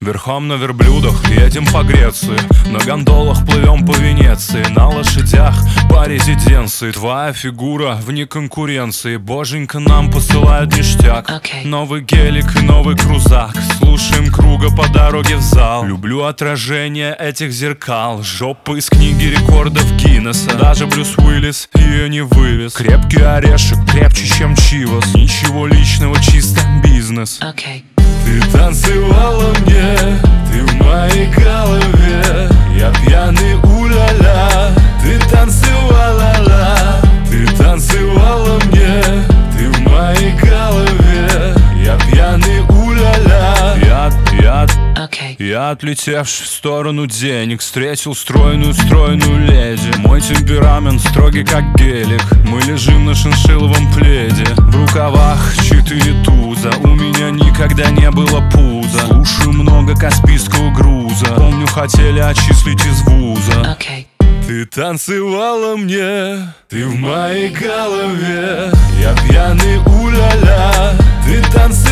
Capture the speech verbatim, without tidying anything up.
Верхом на верблюдах едем по Греции, на гондолах плывем по Венеции, на лошадях по резиденции. Твоя фигура вне конкуренции, боженька нам посылает ништяк. Okay. Новый гелик и новый крузак, слушаем круга по дороге в зал. Люблю отражение этих зеркал, жопа из книги рекордов Гиннесса. Даже Брюс Уиллис ее не вывез. Крепкий орешек, крепче, чем Чивас. Ничего личного, чисто бизнес. Okay. Ты танцевала мне, ты в моей голове. Я пьяный у-ля-ля. Ты танцевала ла. Ты танцевала мне, ты в моей голове. Я пьяный у-ля-ля. Я, я, Okay. я, отлетевший в сторону денег, встретил стройную, стройную леди. Мой темперамент строгий, как гелик. Мы лежим на шиншилловом пледе. В рукавах четыре туза, у меня никогда не было пуза. Слушаю много каспийского груза. Помню, хотели отчислить из вуза. Okay. Ты танцевала мне, ты в моей голове. Я пьяный у-ля-ля. Ты танцевала